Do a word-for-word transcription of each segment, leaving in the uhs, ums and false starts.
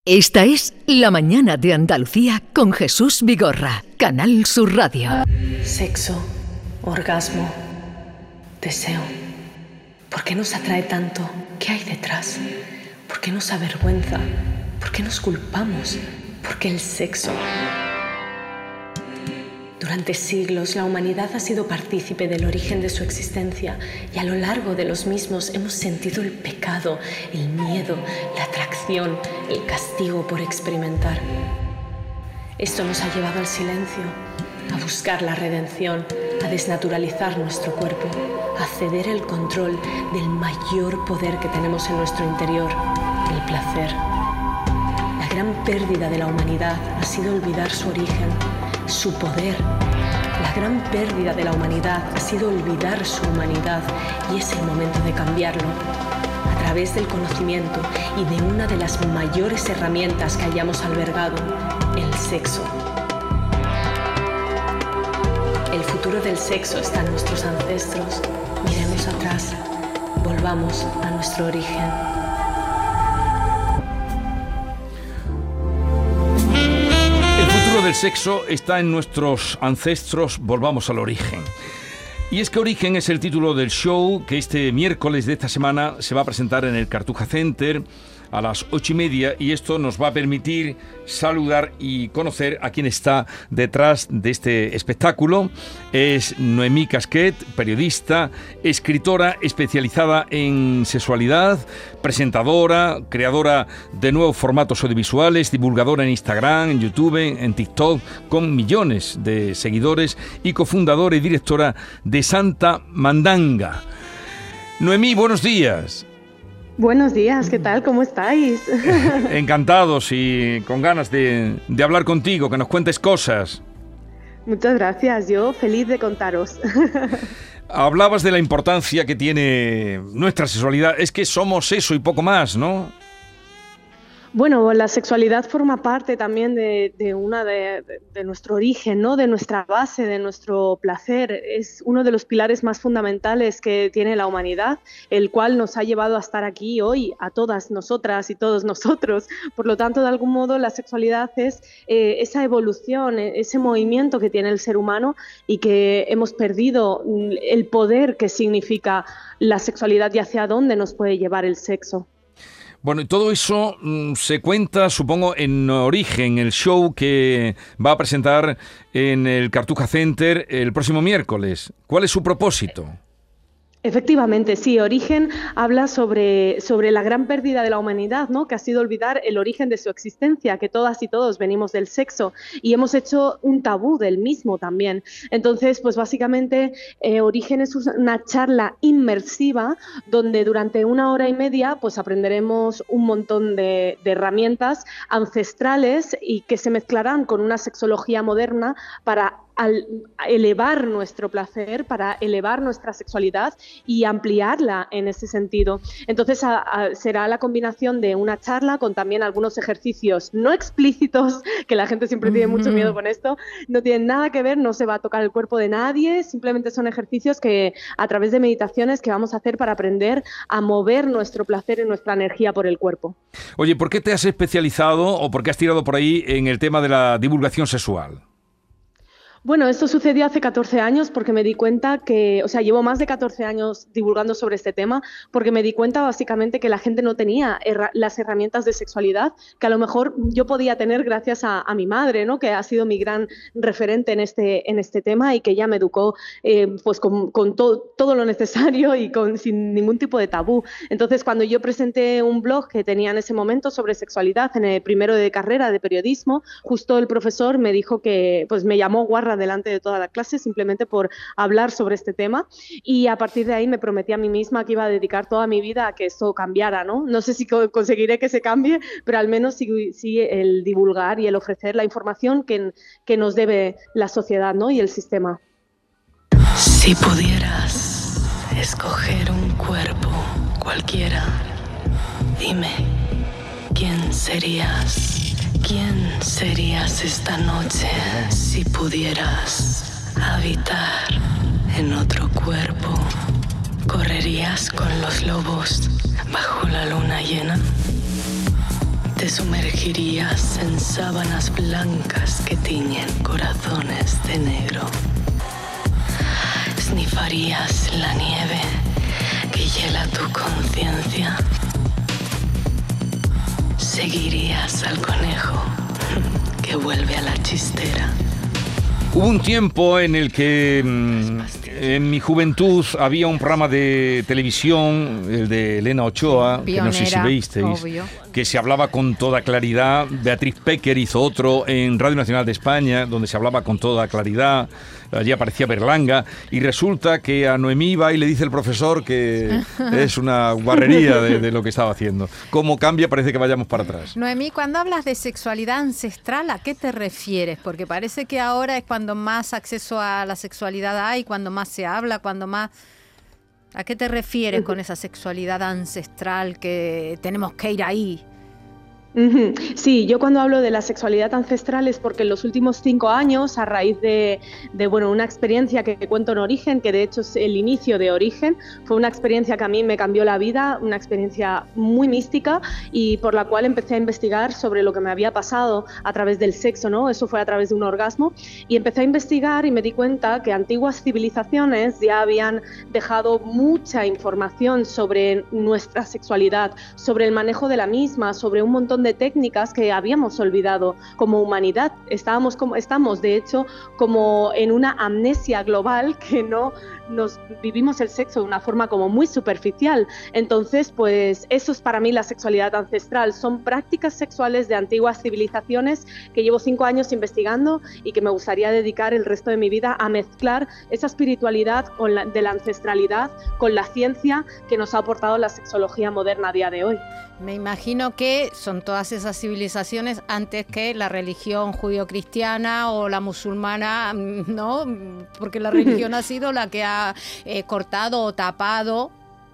Esta es La Mañana de Andalucía con Jesús Vigorra, Canal Sur Radio. Sexo, orgasmo, deseo. ¿Por qué nos atrae tanto? ¿Qué hay detrás? ¿Por qué nos avergüenza? ¿Por qué nos culpamos? ¿Por qué el sexo? Durante siglos la humanidad ha sido partícipe del origen de su existencia y a lo largo de los mismos hemos sentido el pecado, el miedo, la atracción, el castigo por experimentar. Esto nos ha llevado al silencio, a buscar la redención, a desnaturalizar nuestro cuerpo, a ceder el control del mayor poder que tenemos en nuestro interior, el placer. La gran pérdida de la humanidad ha sido olvidar su origen, su poder. La gran pérdida de la humanidad ha sido olvidar su humanidad y es el momento de cambiarlo a través del conocimiento y de una de las mayores herramientas que hayamos albergado, el sexo. El futuro del sexo está en nuestros ancestros. Miremos atrás, volvamos a nuestro origen. El sexo está en nuestros ancestros, volvamos al origen. Y es que Origen es el título del show que este miércoles de esta semana se va a presentar en el Cartuja Center a las ocho y media, y esto nos va a permitir saludar y conocer a quien está detrás de este espectáculo. Es Noemí Casquet, periodista, escritora especializada en sexualidad, presentadora, creadora de nuevos formatos audiovisuales, divulgadora en Instagram, en YouTube, en TikTok, con millones de seguidores, y cofundadora y directora de Santa Mandanga. Noemí, buenos días. Buenos días, ¿qué tal? ¿Cómo estáis? Encantados y con ganas de, de hablar contigo, que nos cuentes cosas. Muchas gracias, yo feliz de contaros. Hablabas de la importancia que tiene nuestra sexualidad. Es que somos eso y poco más, ¿no? Bueno, la sexualidad forma parte también de, de una de, de, de nuestro origen, ¿no? De nuestra base, de nuestro placer. Es uno de los pilares más fundamentales que tiene la humanidad, el cual nos ha llevado a estar aquí hoy, a todas nosotras y todos nosotros. Por lo tanto, de algún modo, la sexualidad es eh, esa evolución, ese movimiento que tiene el ser humano y que hemos perdido el poder que significa la sexualidad y hacia dónde nos puede llevar el sexo. Bueno, y todo eso mmm, se cuenta, supongo, en Origen, el show que va a presentar en el Cartuja Center el próximo miércoles. ¿Cuál es su propósito? Efectivamente, sí. Origen habla sobre, sobre la gran pérdida de la humanidad, ¿no? Que ha sido olvidar el origen de su existencia, que todas y todos venimos del sexo y hemos hecho un tabú del mismo también. Entonces, pues básicamente eh, Origen es una charla inmersiva donde durante una hora y media pues aprenderemos un montón de, de herramientas ancestrales y que se mezclarán con una sexología moderna para al elevar nuestro placer, para elevar nuestra sexualidad y ampliarla en ese sentido. Entonces a, a, será la combinación de una charla con también algunos ejercicios no explícitos, que la gente siempre tiene mucho miedo con esto, no tienen nada que ver, no se va a tocar el cuerpo de nadie, simplemente son ejercicios que a través de meditaciones que vamos a hacer para aprender a mover nuestro placer y nuestra energía por el cuerpo. Oye, ¿por qué te has especializado o por qué has tirado por ahí en el tema de la divulgación sexual? Bueno, esto sucedió hace catorce años porque me di cuenta que, o sea, llevo más de catorce años divulgando sobre este tema porque me di cuenta básicamente que la gente no tenía herra- las herramientas de sexualidad que a lo mejor yo podía tener gracias a, a mi madre, ¿no? Que ha sido mi gran referente en este, en este tema y que ella me educó eh, pues con, con to- todo lo necesario y con, sin ningún tipo de tabú. Entonces, cuando yo presenté un blog que tenía en ese momento sobre sexualidad en el primero de carrera de periodismo, justo el profesor me dijo que, pues me llamó guarra delante de toda la clase simplemente por hablar sobre este tema y a partir de ahí me prometí a mí misma que iba a dedicar toda mi vida a que esto cambiara, ¿no? No sé si co- conseguiré que se cambie, pero al menos sí, sí el divulgar y el ofrecer la información que, que nos debe la sociedad, ¿no? Y el sistema. Si pudieras escoger un cuerpo cualquiera, dime, ¿quién serías? ¿Quién serías esta noche si pudieras habitar en otro cuerpo? ¿Correrías con los lobos bajo la luna llena? Te sumergirías en sábanas blancas que tiñen corazones de negro. Snifarías la nieve que hiela tu conciencia. Seguirías al conejo que vuelve a la chistera. Hubo un tiempo en el que mmm, en mi juventud había un programa de televisión, el de Elena Ochoa, Pionera, que no sé si veísteis, obvio. que se hablaba con toda claridad. Beatriz Pecker hizo otro en Radio Nacional de España, donde se hablaba con toda claridad. Allí aparecía Berlanga, y resulta que a Noemí va y le dice el profesor que es una guarrería de, de lo que estaba haciendo. ¿Cómo cambia? Parece que vayamos para atrás. Noemí, cuando hablas de sexualidad ancestral, ¿a qué te refieres? Porque parece que ahora es cuando más acceso a la sexualidad hay, cuando más se habla, cuando más... ¿A qué te refieres con esa sexualidad ancestral que tenemos que ir ahí? Sí, yo cuando hablo de la sexualidad ancestral es porque en los últimos cinco años, a raíz de, de bueno, una experiencia que cuento en Origen, que de hecho es el inicio de Origen, fue una experiencia que a mí me cambió la vida, una experiencia muy mística, y por la cual empecé a investigar sobre lo que me había pasado a través del sexo, ¿no? Eso fue a través de un orgasmo, y empecé a investigar y me di cuenta que antiguas civilizaciones ya habían dejado mucha información sobre nuestra sexualidad, sobre el manejo de la misma, sobre un montón de técnicas que habíamos olvidado como humanidad. Estábamos como estamos de hecho como en una amnesia global, que no nos vivimos el sexo de una forma como muy superficial. Entonces, pues eso es para mí la sexualidad ancestral. Son prácticas sexuales de antiguas civilizaciones que llevo cinco años investigando y que me gustaría dedicar el resto de mi vida a mezclar esa espiritualidad con la, de la ancestralidad con la ciencia que nos ha aportado la sexología moderna a día de hoy. Me imagino que son todas esas civilizaciones antes que la religión judío-cristiana o la musulmana, ¿no? Porque la religión ha sido la que ha eh, cortado o tapado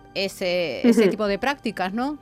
ese, ese tipo de prácticas, ¿no?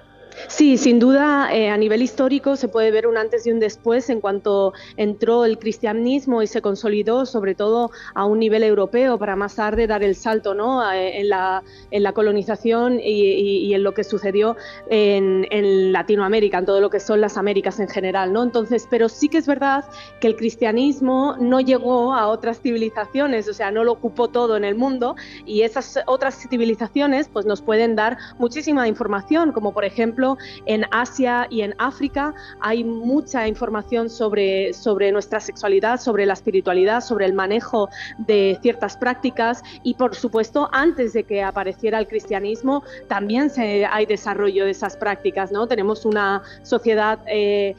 Sí, sin duda, eh, a nivel histórico se puede ver un antes y un después en cuanto entró el cristianismo y se consolidó, sobre todo a un nivel europeo, para más tarde dar el salto, ¿no? en, la, en la colonización y, y, y en lo que sucedió en, en Latinoamérica, en todo lo que son las Américas en general, ¿no? Entonces, pero sí que es verdad que el cristianismo no llegó a otras civilizaciones, o sea, no lo ocupó todo en el mundo, y esas otras civilizaciones pues nos pueden dar muchísima información, como por ejemplo en Asia y en África hay mucha información sobre, sobre nuestra sexualidad, sobre la espiritualidad, sobre el manejo de ciertas prácticas, y por supuesto antes de que apareciera el cristianismo también se, hay desarrollo de esas prácticas, ¿no? Tenemos una sociedad eh,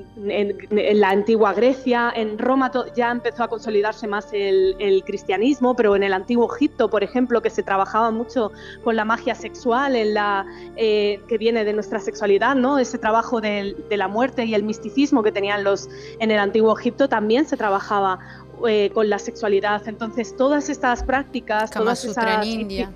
En, en la antigua Grecia, en Roma to, ya empezó a consolidarse más el, el cristianismo, pero en el antiguo Egipto, por ejemplo, que se trabajaba mucho con la magia sexual, en la, eh, que viene de nuestra sexualidad, ¿no? Ese trabajo de, de la muerte y el misticismo que tenían los en el antiguo Egipto también se trabajaba eh, con la sexualidad. Entonces, todas estas prácticas, Kama todas Sutra esas... en India.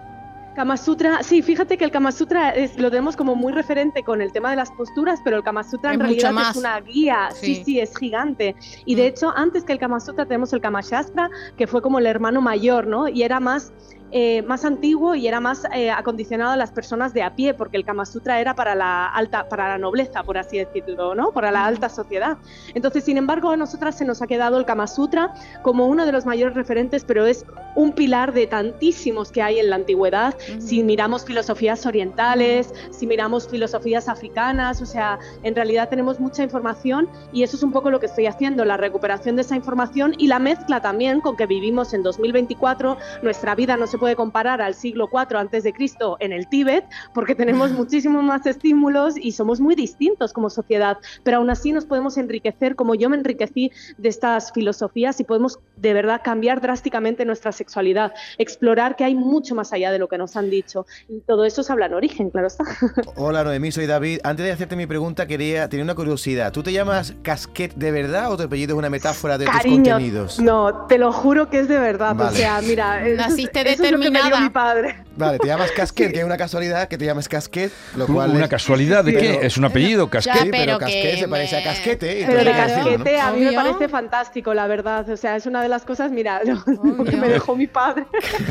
Kama Sutra, sí, fíjate que el Kama Sutra es, lo tenemos como muy referente con el tema de las posturas, pero el Kama Sutra en es realidad mucho más. es una guía, sí. sí, sí, es gigante. Y de hecho, antes que el Kama Sutra tenemos el Kama Shastra, que fue como el hermano mayor, ¿no? Y era más... Eh, más antiguo y era más eh, acondicionado a las personas de a pie, porque el Kama Sutra era para la alta, para la nobleza, por así decirlo, ¿no? Para la alta sociedad. Entonces, sin embargo, a nosotras se nos ha quedado el Kama Sutra como uno de los mayores referentes, pero es un pilar de tantísimos que hay en la antigüedad. Uh-huh. Si miramos filosofías orientales, uh-huh. si miramos filosofías africanas, o sea, en realidad tenemos mucha información, y eso es un poco lo que estoy haciendo, la recuperación de esa información y la mezcla también con que vivimos en dos mil veinticuatro, nuestra vida no se puede comparar al siglo cuatro antes de Cristo en el Tíbet, porque tenemos muchísimos más estímulos y somos muy distintos como sociedad, pero aún así nos podemos enriquecer, como yo me enriquecí de estas filosofías, y podemos de verdad cambiar drásticamente nuestra sexualidad, explorar que hay mucho más allá de lo que nos han dicho, y todo eso se habla en Origen, claro está. Hola Noemí, soy David. Antes de hacerte mi pregunta quería tener una curiosidad. ¿Tú te llamas Casquet de verdad o tu apellido es una metáfora de Cariño, tus contenidos? No, te lo juro que es de verdad. Vale. O sea, mira, naciste de eso determinada. Es lo que me dio mi padre. Vale, te llamas Casquet, que es una casualidad que te llamas Casquet, lo cual ¿Una es... casualidad de qué? Es un apellido, Ya, Casquet. Sí, pero pero que Casquet se me- parece a casquete. y Pero de entonces, Claro. ¿no? casquete a mí me Obvio. parece fantástico, la verdad. O sea, es una de las cosas, mira, lo, lo que Obvio. me dejó mi padre.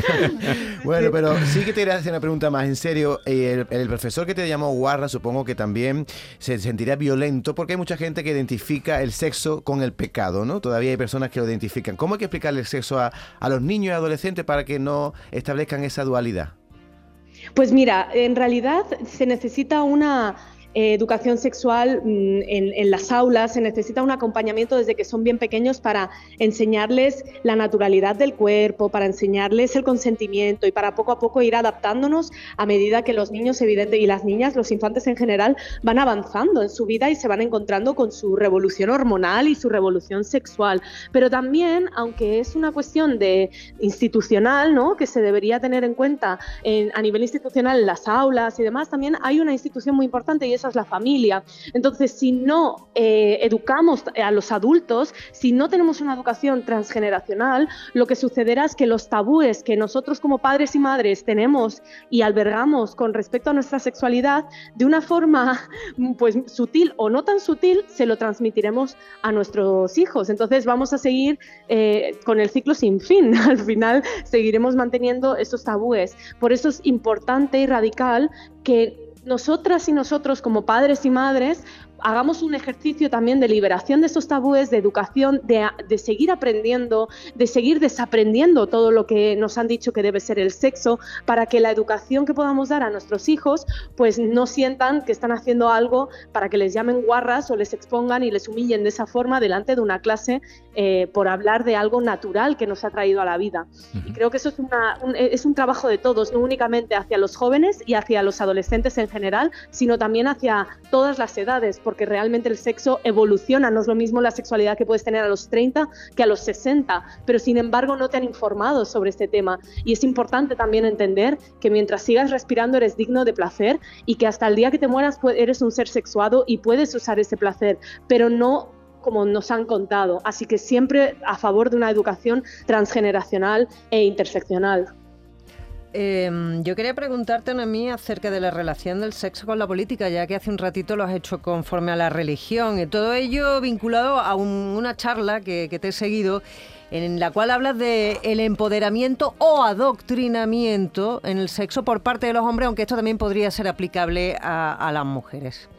Bueno, pero sí que te quería hacer una pregunta más en serio. El, el profesor que te llamó guarra, supongo que también se sentirá violento, porque hay mucha gente que identifica el sexo con el pecado, ¿no? Todavía hay personas que lo identifican. ¿Cómo hay que explicarle el sexo a, a los niños y adolescentes para que no establezcan esa dualidad? Pues mira, en realidad se necesita una eh, educación sexual mm, en, en las aulas, se necesita un acompañamiento desde que son bien pequeños para enseñarles la naturalidad del cuerpo, para enseñarles el consentimiento y para poco a poco ir adaptándonos a medida que los niños, evidente, y las niñas, los infantes en general, van avanzando en su vida y se van encontrando con su revolución hormonal y su revolución sexual. Pero también, aunque es una cuestión de institucional, ¿no?, que se debería tener en cuenta en, a nivel institucional en las aulas y demás, también hay una institución muy importante y esa es la familia. Entonces, si no eh, educamos a los adultos, si no tenemos una educación transgeneracional, lo que sucederá es que los tabúes que nosotros como padres y madres tenemos y albergamos con respecto a nuestra sexualidad, de una forma pues sutil o no tan sutil, se lo transmitiremos a nuestros hijos. Entonces vamos a seguir eh, con el ciclo sin fin. Al final seguiremos manteniendo estos tabúes. Por eso es importante y radical que nosotras y nosotros como padres y madres hagamos un ejercicio también de liberación de esos tabúes, de educación, de, de seguir aprendiendo, de seguir desaprendiendo todo lo que nos han dicho que debe ser el sexo, para que la educación que podamos dar a nuestros hijos pues no sientan que están haciendo algo para que les llamen guarras o les expongan y les humillen de esa forma delante de una clase eh, por hablar de algo natural que nos ha traído a la vida. Uh-huh. Y creo que eso es, una, un, es un trabajo de todos, no únicamente hacia los jóvenes y hacia los adolescentes en general, sino también hacia todas las edades, porque realmente el sexo evoluciona, no es lo mismo la sexualidad que puedes tener a los treinta que a los sesenta, pero sin embargo no te han informado sobre este tema y es importante también entender que mientras sigas respirando eres digno de placer y que hasta el día que te mueras eres un ser sexuado y puedes usar ese placer, pero no como nos han contado, así que siempre a favor de una educación transgeneracional e interseccional. Eh, yo quería preguntarte a mí acerca de la relación del sexo con la política, ya que hace un ratito lo has hecho conforme a la religión, y todo ello vinculado a un, una charla que, que te he seguido, en la cual hablas de el empoderamiento o adoctrinamiento en el sexo por parte de los hombres, aunque esto también podría ser aplicable a, a las mujeres.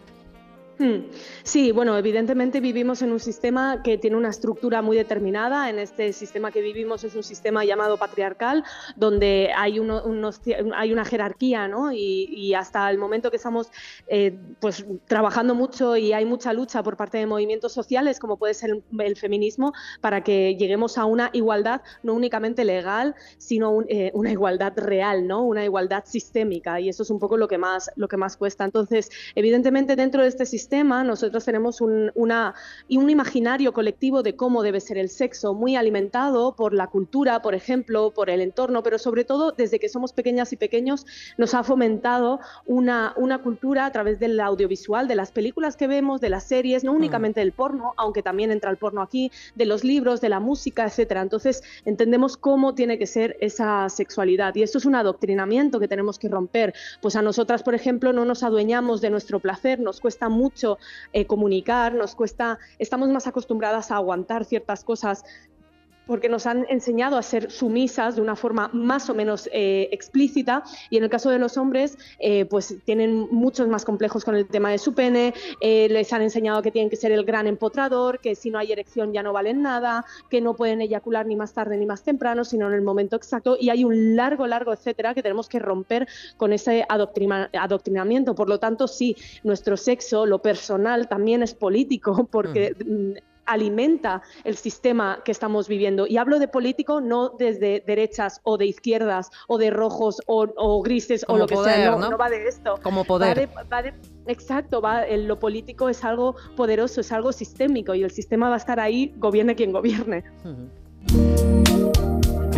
Sí, bueno, evidentemente vivimos en un sistema que tiene una estructura muy determinada. En este sistema que vivimos es un sistema llamado patriarcal, donde hay, uno, unos, hay una jerarquía, ¿no? Y, y hasta el momento que estamos eh, pues, trabajando mucho y hay mucha lucha por parte de movimientos sociales, como puede ser el, el feminismo, para que lleguemos a una igualdad no únicamente legal, sino un, eh, una igualdad real, ¿no? Una igualdad sistémica, y eso es un poco lo que más, lo que más cuesta. Entonces, evidentemente, dentro de este sistema nosotros tenemos un, una, un imaginario colectivo de cómo debe ser el sexo, muy alimentado por la cultura, por ejemplo, por el entorno, pero sobre todo desde que somos pequeñas y pequeños nos ha fomentado una, una cultura a través del audiovisual, de las películas que vemos, de las series, no únicamente del porno, aunque también entra el porno aquí, de los libros, de la música, etcétera. Entonces entendemos cómo tiene que ser esa sexualidad y esto es un adoctrinamiento que tenemos que romper. Pues a nosotras, por ejemplo, no nos adueñamos de nuestro placer, nos cuesta mucho Eh, comunicar, nos cuesta, estamos más acostumbradas a aguantar ciertas cosas porque nos han enseñado a ser sumisas de una forma más o menos eh, explícita, y en el caso de los hombres eh, pues tienen muchos más complejos con el tema de su pene, eh, les han enseñado que tienen que ser el gran empotrador, que si no hay erección ya no valen nada, que no pueden eyacular ni más tarde ni más temprano, sino en el momento exacto, y hay un largo, largo etcétera que tenemos que romper con ese adoctrina, adoctrinamiento. Por lo tanto, sí, nuestro sexo, lo personal, también es político, porque mm. alimenta el sistema que estamos viviendo. Y hablo de político no desde derechas o de izquierdas o de rojos o, o grises como o lo que poder, sea, no, ¿no? no va de esto. Como poder. Va de, va de, exacto, va, el, lo político es algo poderoso, es algo sistémico y el sistema va a estar ahí, gobierne quien gobierne. Qué,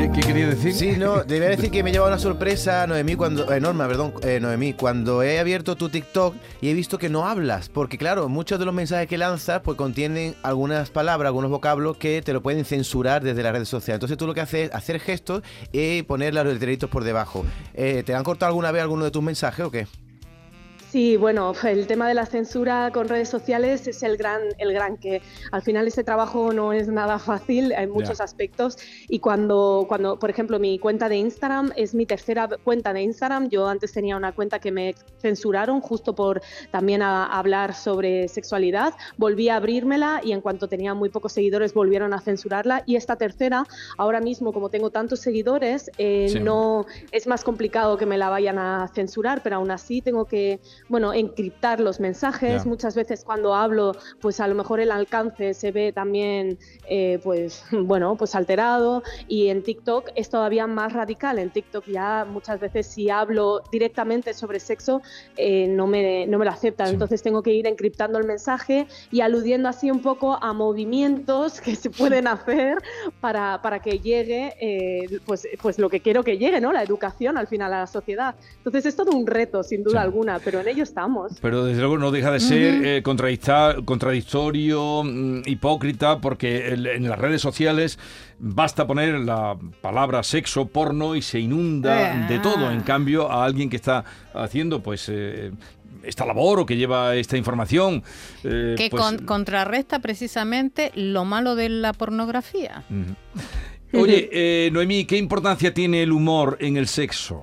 ¿Qué quería decir? Sí, no, debía decir que me lleva una sorpresa, Noemí, cuando, eh, Norma, perdón, eh, Noemí, cuando he abierto tu TikTok y he visto que no hablas, porque claro, muchos de los mensajes que lanzas pues contienen algunas palabras, algunos vocablos que te lo pueden censurar desde las redes sociales. Entonces tú lo que haces es hacer gestos y poner los letreritos por debajo. Eh, ¿Te han cortado alguna vez alguno de tus mensajes o qué? Sí, bueno, el tema de la censura con redes sociales es el gran, el gran que al final ese trabajo no es nada fácil en muchos yeah. aspectos y cuando, cuando, por ejemplo, mi cuenta de Instagram es mi tercera cuenta de Instagram. Yo antes tenía una cuenta que me censuraron justo por también a, a hablar sobre sexualidad. Volví a abrírmela y en cuanto tenía muy pocos seguidores volvieron a censurarla y esta tercera, ahora mismo como tengo tantos seguidores, eh, sí. no es más complicado que me la vayan a censurar, pero aún así tengo que bueno, encriptar los mensajes. Yeah. Muchas veces cuando hablo, pues a lo mejor el alcance se ve también, eh, pues bueno, pues alterado. Y en TikTok es todavía más radical. En TikTok ya muchas veces si hablo directamente sobre sexo, eh, no me, no me lo aceptan. Sí. Entonces tengo que ir encriptando el mensaje y aludiendo así un poco a movimientos que se pueden hacer para, para que llegue, eh, pues, pues lo que quiero que llegue, ¿no? La educación al final a la sociedad. Entonces es todo un reto, sin duda sí. alguna, pero en ello estamos. Pero desde luego no deja de ser uh-huh. eh, contradictorio, mm, hipócrita, porque el, en las redes sociales basta poner la palabra sexo, porno y se inunda uh-huh. de todo. En cambio, a alguien que está haciendo pues eh, esta labor o que lleva esta información eh, que pues, con, contrarresta precisamente lo malo de la pornografía. Uh-huh. Oye, eh, Noemí, ¿qué importancia tiene el humor en el sexo?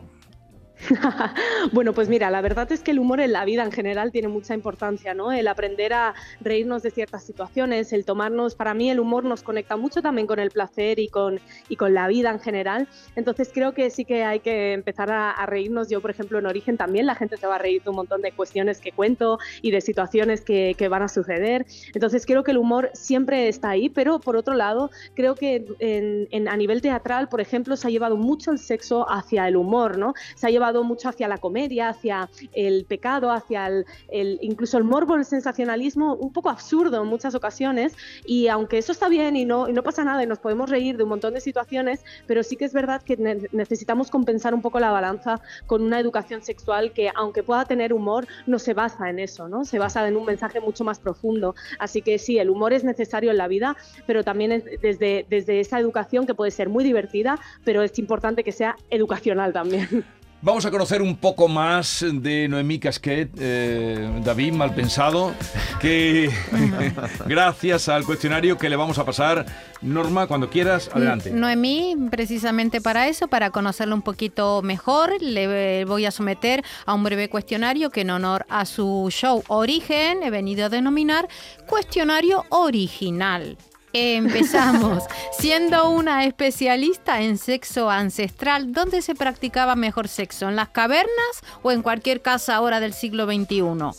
Bueno, pues mira, la verdad es que el humor en la vida en general tiene mucha importancia, ¿no? El aprender a reírnos de ciertas situaciones, el tomarnos, para mí el humor nos conecta mucho también con el placer y con, y con la vida en general. Entonces creo que sí que hay que empezar a, a reírnos. Yo, por ejemplo, en Origen también la gente se va a reír de un montón de cuestiones que cuento y de situaciones que, que van a suceder. Entonces creo que el humor siempre está ahí, pero por otro lado, creo que en, en, a nivel teatral, por ejemplo, se ha llevado mucho el sexo hacia el humor, ¿no? Se ha llevado mucho hacia la comedia, hacia el pecado, hacia el, el incluso el morbo, el sensacionalismo, un poco absurdo en muchas ocasiones, y aunque eso está bien y no, y no pasa nada y nos podemos reír de un montón de situaciones, pero sí que es verdad que ne- necesitamos compensar un poco la balanza con una educación sexual que, aunque pueda tener humor, no se basa en eso, ¿no? Se basa en un mensaje mucho más profundo. Así que sí, el humor es necesario en la vida, pero también es desde, desde esa educación que puede ser muy divertida, pero es importante que sea educacional también. Vamos a conocer un poco más de Noemí Casquet, eh, David Malpensado, que gracias al cuestionario que le vamos a pasar. Norma, cuando quieras, adelante. Noemí, precisamente para eso, para conocerlo un poquito mejor, le voy a someter a un breve cuestionario que en honor a su show Origen he venido a denominar Cuestionario Original. Empezamos. Siendo una especialista en sexo ancestral, ¿dónde se practicaba mejor sexo? ¿En las cavernas o en cualquier casa ahora del siglo veintiuno?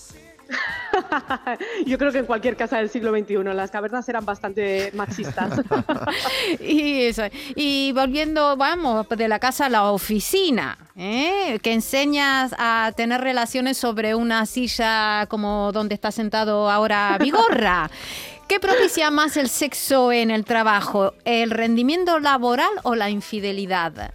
Yo creo que en cualquier casa del siglo veintiuno. Las cavernas eran bastante machistas. y, eso. y volviendo, vamos, de la casa a la oficina, ¿eh? Que enseñas a tener relaciones sobre una silla como donde está sentado ahora Vigorra. ¿Qué propicia más el sexo en el trabajo? ¿El rendimiento laboral o la infidelidad?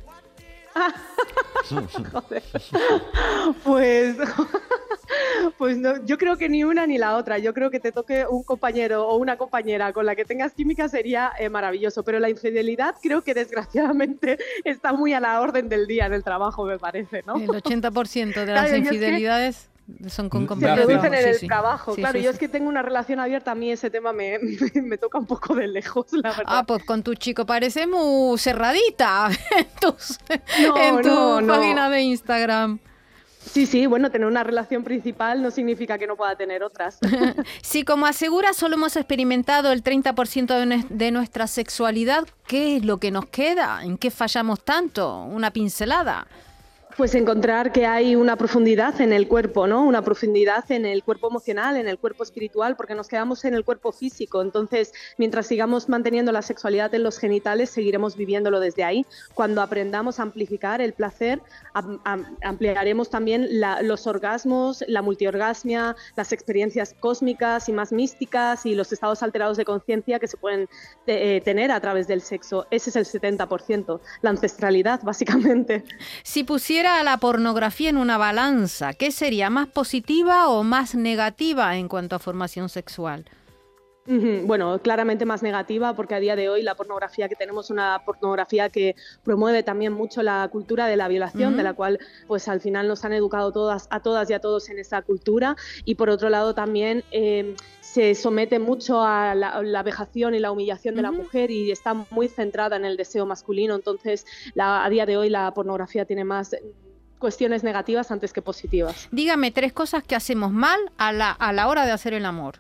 Pues, pues no, yo creo que ni una ni la otra. Yo creo que te toque un compañero o una compañera con la que tengas química sería eh, maravilloso. Pero la infidelidad creo que desgraciadamente está muy a la orden del día en el trabajo, me parece, ¿no? El ochenta por ciento de las claro, infidelidades... Son con se producen en el sí, sí. trabajo, sí, claro, sí, yo sí. es que tengo una relación abierta, a mí ese tema me, me, me toca un poco de lejos, la verdad. Ah, pues con tu chico parece muy cerradita en, tus, no, en tu no, página no. de Instagram. Sí, sí, bueno, tener una relación principal no significa que no pueda tener otras. Si como asegura solo hemos experimentado el treinta por ciento de, ne- de nuestra sexualidad, ¿qué es lo que nos queda? ¿En qué fallamos tanto? Una pincelada. Pues encontrar que hay una profundidad en el cuerpo, ¿no? Una profundidad en el cuerpo emocional, en el cuerpo espiritual, porque nos quedamos en el cuerpo físico. Entonces, mientras sigamos manteniendo la sexualidad en los genitales, seguiremos viviéndolo desde ahí. Cuando aprendamos a amplificar el placer, am, am, ampliaremos también la, los orgasmos, la multiorgasmia, las experiencias cósmicas y más místicas y los estados alterados de conciencia que se pueden eh, tener a través del sexo. Ese es el setenta por ciento, la ancestralidad, básicamente. Si pusiera a la pornografía en una balanza, ¿qué sería? ¿Más positiva o más negativa en cuanto a formación sexual? Bueno, claramente más negativa, porque a día de hoy la pornografía que tenemos es una pornografía que promueve también mucho la cultura de la violación, uh-huh. de la cual pues al final nos han educado todas, a todas y a todos en esa cultura, y por otro lado también eh, se somete mucho a la, la vejación y la humillación de uh-huh. la mujer y está muy centrada en el deseo masculino. Entonces la, a día de hoy la pornografía tiene más cuestiones negativas antes que positivas. Dígame tres cosas que hacemos mal a la, a la hora de hacer el amor.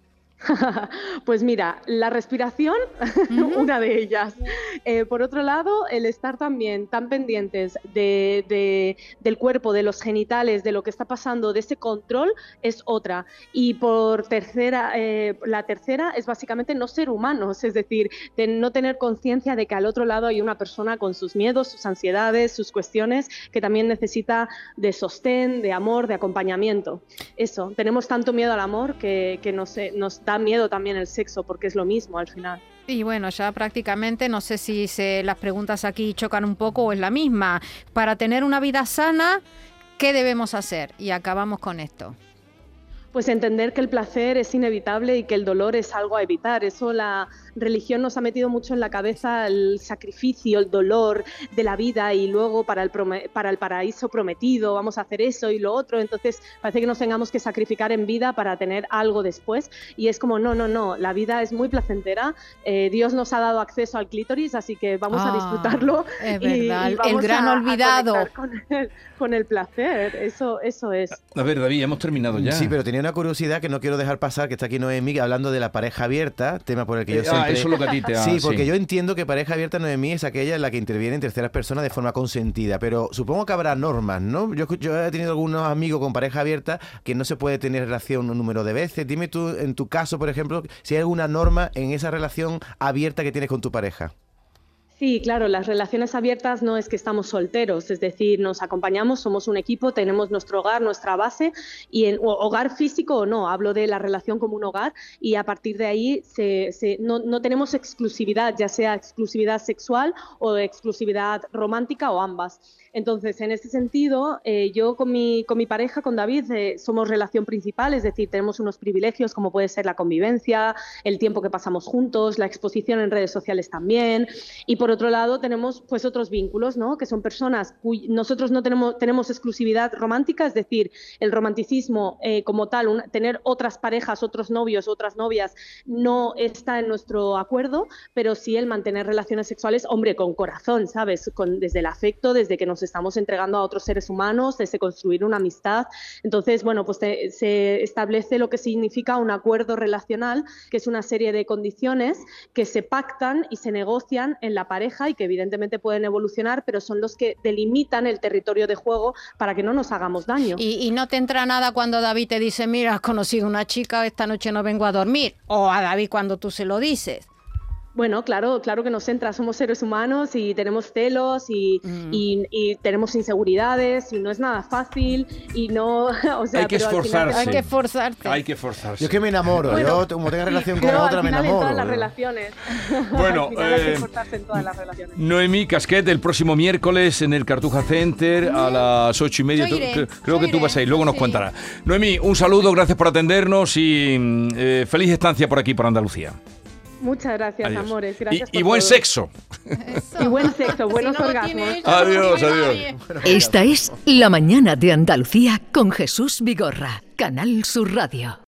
Pues mira, la respiración, uh-huh. una de ellas. Eh, por otro lado, el estar también tan pendientes de, de, del cuerpo, de los genitales, de lo que está pasando, de ese control, es otra. Y por tercera, eh, la tercera es básicamente no ser humanos, es decir, de no tener conciencia de que al otro lado hay una persona con sus miedos, sus ansiedades, sus cuestiones, que también necesita de sostén, de amor, de acompañamiento. Eso, tenemos tanto miedo al amor que, que nos, nos da miedo también el sexo, porque es lo mismo al final. Y bueno, ya prácticamente no sé si se, las preguntas aquí chocan un poco o es la misma. Para tener una vida sana, ¿qué debemos hacer? Y acabamos con esto. Pues entender que el placer es inevitable y que el dolor es algo a evitar. Eso la religión nos ha metido mucho en la cabeza, el sacrificio, el dolor de la vida, y luego para el, para el paraíso prometido vamos a hacer eso y lo otro. Entonces parece que nos tengamos que sacrificar en vida para tener algo después, y es como no, no, no, la vida es muy placentera. Eh, Dios nos ha dado acceso al clítoris, así que vamos ah, a disfrutarlo. Es y, verdad, y vamos el gran a, olvidado. A con, el, con el placer, eso, eso es. A ver, David, hemos terminado ya. Sí, pero tenía una curiosidad que no quiero dejar pasar, que está aquí Noemí hablando de la pareja abierta, tema por el que yo eh, siempre... Ah, eso es lo que a ti te ha... Sí, porque sí. Yo entiendo que pareja abierta, Noemí, es aquella en la que interviene en terceras personas de forma consentida, pero supongo que habrá normas, ¿no? Yo, yo he tenido algunos amigos con pareja abierta que no se puede tener relación un número de veces. Dime tú, en tu caso, por ejemplo, si hay alguna norma en esa relación abierta que tienes con tu pareja. Sí, claro, las relaciones abiertas no es que estamos solteros, es decir, nos acompañamos, somos un equipo, tenemos nuestro hogar, nuestra base, y en hogar físico o no, hablo de la relación como un hogar, y a partir de ahí se, se, no, no tenemos exclusividad, ya sea exclusividad sexual o exclusividad romántica o ambas. Entonces, en ese sentido, eh, yo con mi, con mi pareja, con David, eh, somos relación principal, es decir, tenemos unos privilegios como puede ser la convivencia, el tiempo que pasamos juntos, la exposición en redes sociales también, y por otro lado tenemos pues otros vínculos, ¿no? Que son personas cuy- nosotros no tenemos, tenemos exclusividad romántica, es decir, el romanticismo eh, como tal, un, tener otras parejas, otros novios, otras novias, no está en nuestro acuerdo, pero sí el mantener relaciones sexuales, hombre, con corazón, ¿sabes? Con, desde el afecto, desde que nos estamos entregando a otros seres humanos, desde construir una amistad. Entonces, bueno, pues te, se establece lo que significa un acuerdo relacional, que es una serie de condiciones que se pactan y se negocian en la pareja y que evidentemente pueden evolucionar, pero son los que delimitan el territorio de juego para que no nos hagamos daño. Y, y no te entra nada cuando David te dice, mira, has conocido una chica, esta noche no vengo a dormir, o a David cuando tú se lo dices. Bueno, claro, claro que nos entra, somos seres humanos y tenemos celos y, mm. y, y tenemos inseguridades y no es nada fácil y no, o sea, hay que pero esforzarse. Hay que esforzarte. Hay que esforzarse. Yo es que me enamoro, bueno, yo como tenga relación con pero otra me enamoro. En todas las relaciones. Bueno, al final eh, hay que esforzarse en todas las relaciones. Noemí Casquet, el próximo miércoles en el Cartuja Center a las ocho y media. Yo iré, creo creo yo que tú iré, vas a ir, luego nos sí. contarás. Noemí, un saludo, gracias por atendernos y eh, feliz estancia por aquí, por Andalucía. Muchas gracias, Adiós. amores. Gracias y, por y buen todo. sexo. Eso. Y buen sexo, buenos Si no lo orgasmos. tiene ella, Adiós, no lo tiene adiós. nadie. Esta es La Mañana de Andalucía con Jesús Vigorra, Canal Sur Radio.